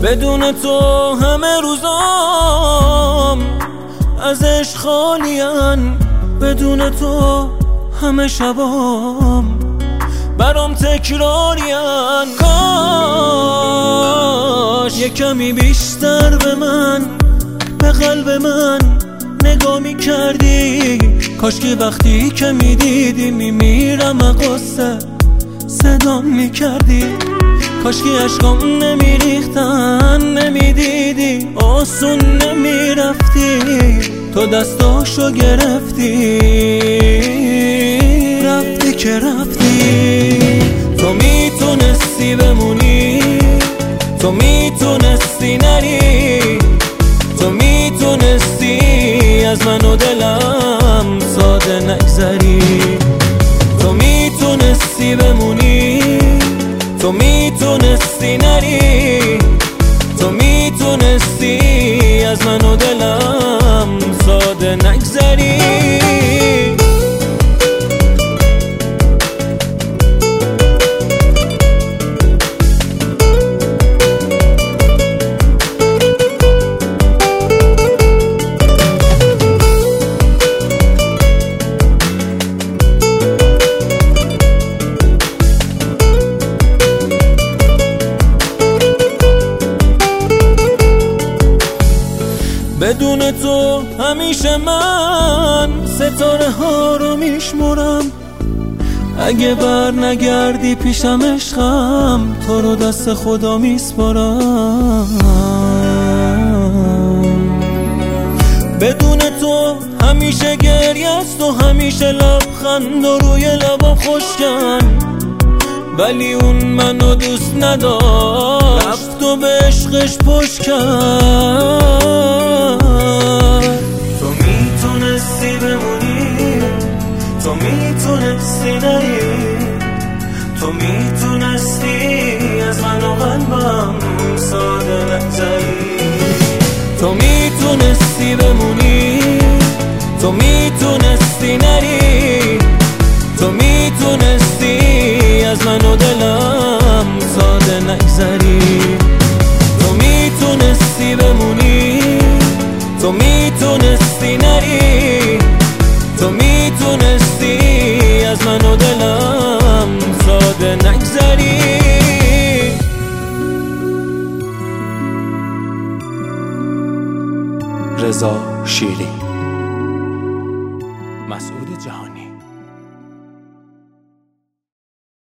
بدون تو همه روزام از عشق خالین، بدون تو همه شبام برام تکرارین. کاش یه کمی بیشتر به من، به قلب من نگاه میکردی. کاش که وقتی که میدیدی میمیرم قصه صدام میکردی. کاش که عشقام نمیریختن نمیدیدی، آسون نمیرفتی، تو دستاشو گرفتی رفتی که رفتی. تو میتونستی بمونی، تو میتونستی نری، تو میتونستی از من و دلم ساده نگذری. تو میتونستی بمونی، تو میتونستی نری، تو میتونستی از من و دلم ساده نگذری. بدون تو همیشه من ستاره ها رو میشمرم. اگه بر نگردی پیشم عشقم، تو رو دست خدا میسپارم. بدون تو همیشه گریه است و همیشه لبخند و روی لبم خشکن، ولی اون منو دوست نداشت، رفت و به عشقش پشت کرد. تو میتونستی بمونی، تو میتونستی نری، تو میتونستی از من و قلبم ساده نگذری. تو میتونستی بمونی، تو میتونستی نری، تو میتونستی از من و دلم ساده نگذری. تو میتونستی بمونی، تو میتونستی نری، تو میتونستی از من و دلم ساده نگذری. رضا شیری، مسعود جهانی.